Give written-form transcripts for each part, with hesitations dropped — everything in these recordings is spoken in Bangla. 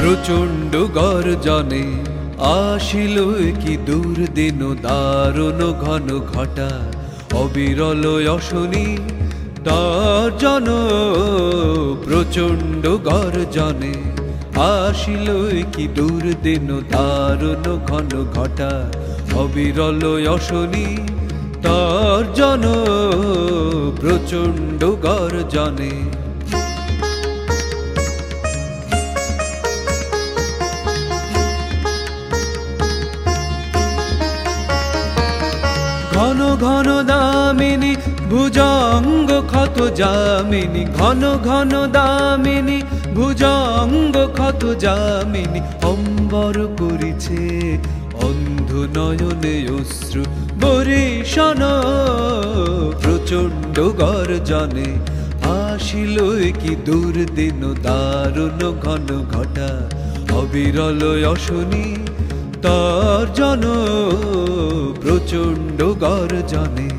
প্রচণ্ড গর্জনে আসিল কি দুর্দিন দারুণ ঘন ঘটা, অবিরল অশনি তর্জন। প্রচণ্ড গর্জনে আসিল কি দুর্দিন দারুণ ঘন ঘটা, অবিরল অশনি তর্জন। প্রচণ্ড গর্জনে ঘন ঘন দামিনী ভুজঙ্গ ক্ষত যামিনী, ঘন ঘন দামিনী ভুজঙ্গ ক্ষত যামিনী। অম্বর করিছে অন্ধ নয়নে অশ্রু বরিশন। প্রচণ্ড গর্জনে আসিল কি দুর্দিন দারুণ ঘন ঘটা, অবিরল অশনি তর্জন। প্রচণ্ড গর্জনে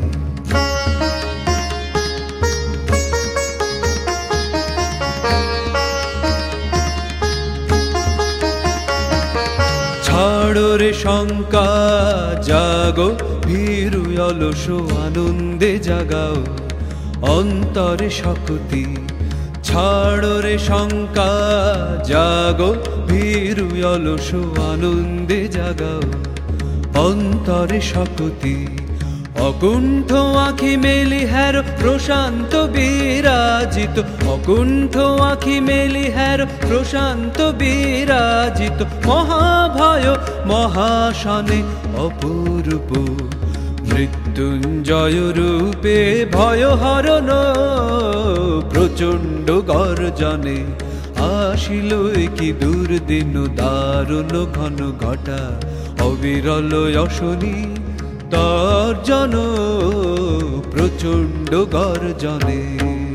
ছাড়ো রে শঙ্কা জাগো, ভীরু অলস আনন্দে জাগাও অন্তরে শক্তি। ছাড়ো রে শঙ্কা জাগো, ভীরু অলস আনন্দে জাগাও অন্তরে শক্তি। অকুণ্ঠ আখি মেলি হের প্রশান্ত বিরাজিত, অকুণ্ঠ আখি মেলি হের প্রশান্ত বিরাজিত। মহাভয় মহাশনে অপূর্ব মৃত্যুঞ্জয় রূপে ভয়হরণ। প্রচণ্ড গর্জনে আসিল কি দুর্দিন দারুণ ঘন ঘটা, অবিরল অশনি তর্জন। প্রচণ্ড গর্জনে